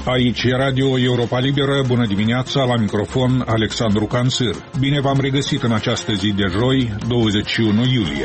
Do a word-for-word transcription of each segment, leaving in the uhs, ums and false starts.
Aici e Radio Europa Liberă, bună dimineața, la microfon Alexandru Cansir. Bine v-am regăsit în această zi de joi, douăzeci și unu iulie.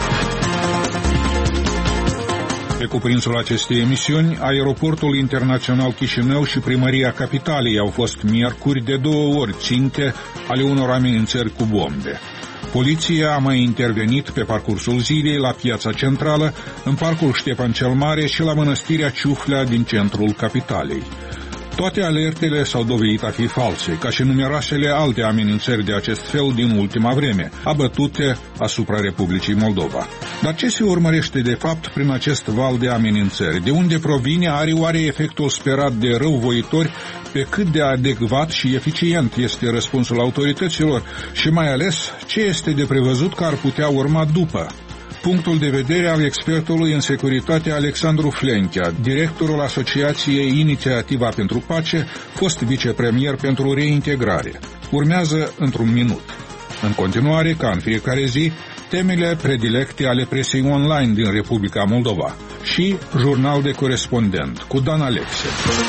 Pe cuprinsul acestei emisiuni, Aeroportul Internațional Chișinău și Primăria Capitalei au fost miercuri de două ori ținte ale unor amenințări cu bombe. Poliția a mai intervenit pe parcursul zilei la Piața Centrală, în Parcul Ștefan cel Mare și la Mănăstirea Ciuflea din centrul capitalei. Toate alertele s-au dovedit a fi false, ca și numeroasele alte amenințări de acest fel din ultima vreme, abătute asupra Republicii Moldova. Dar ce se urmărește de fapt prin acest val de amenințări? De unde provine? Are oare efectul sperat de răuvoitori? Pe cât de adecvat și eficient este răspunsul autorităților? Și mai ales, ce este de prevăzut că ar putea urma după? Punctul de vedere al expertului în securitate Alexandru Flenchea, directorul Asociației Inițiativa pentru Pace, fost vicepremier pentru reintegrare. Urmează într-un minut. În continuare, ca în fiecare zi, temele predilecte ale presei online din Republica Moldova și Jurnal de Corespondent cu Dan Alexe.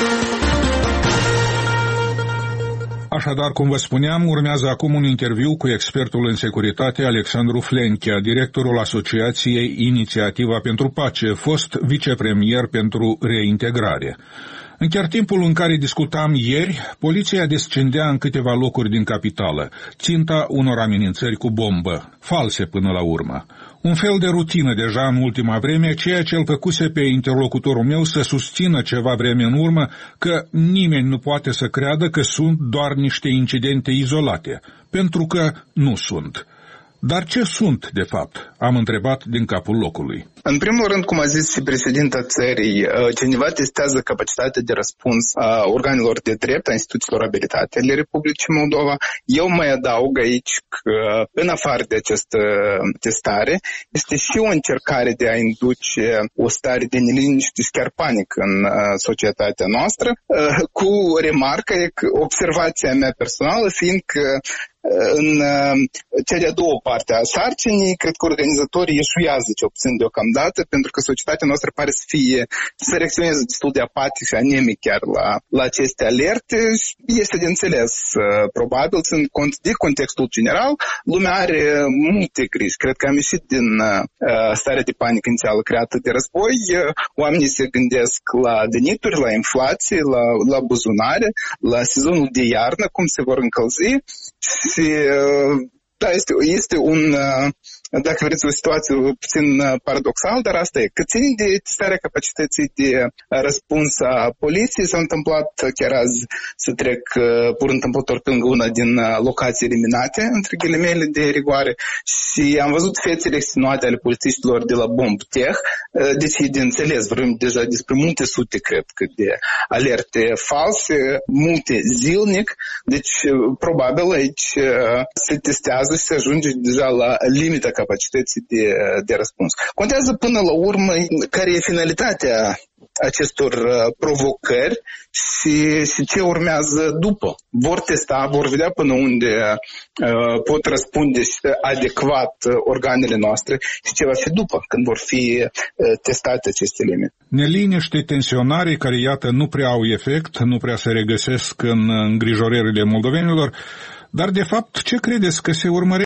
Așadar, cum vă spuneam, urmează acum un interviu cu expertul în securitate Alexandru Flenchea, directorul Asociației Inițiativa pentru Pace, fost vicepremier pentru reintegrare. În chiar timpul în care discutam ieri, poliția descindea în câteva locuri din capitală, ținta unor amenințări cu bombă, false până la urmă. Un fel de rutină deja în ultima vreme, ceea ce îl făcuse pe interlocutorul meu să susțină ceva vreme în urmă că nimeni nu poate să creadă că sunt doar niște incidente izolate, pentru că nu sunt. Dar ce sunt, de fapt? Am întrebat din capul locului. În primul rând, cum a zis președinta țării, cineva testează capacitatea de răspuns a organelor de drept, a instituțiilor abilitate ale Republicii Moldova. Eu mai adaug aici că, în afară de această testare, este și o încercare de a induce o stare de neliniște și chiar panică în societatea noastră, cu remarcă, observația mea personală fiind că în cea de-a doua parte a sarcinii, cred că organizatorii eșuează ce obțin deocamdată, pentru că societatea noastră pare să fie, să reacționeze destul de apatic și anemic chiar la, la aceste alerte. Este de înțeles, probabil, ținând cont de contextul general, lumea are multe griji. Cred că am ieșit din uh, starea de panică inițială creată de război, oamenii se gândesc la venituri, la inflație, la, la buzunare, la sezonul de iarnă, cum se vor încălzi. Și, da, este, este un, dacă vreți, o situație puțin paradoxal, dar asta e. Cât ține de testarea capacității de răspuns a poliției, s-a întâmplat chiar azi să trec pur întâmplător pe lângă una din locații eliminate, între ghilimele de rigoare, și am văzut fețele extenuate ale polițiștilor de la BombTech. Deci e de înțeles, vorbim deja despre multe sute, cred că, de alerte false, multe zilnic, deci probabil aici se testează și se ajunge deja la limita capacității de, de răspuns. Contează până la urmă care e finalitatea acestor provocări și, și ce urmează după. Vor testa, vor vedea până unde uh, pot răspunde adecvat organele noastre și ce va fi după, când vor fi uh, testate aceste limite. Neliniște, tensionare care, iată, nu prea au efect, nu prea se regăsesc în îngrijorările moldovenilor, dar, de fapt, ce credeți că se urmărește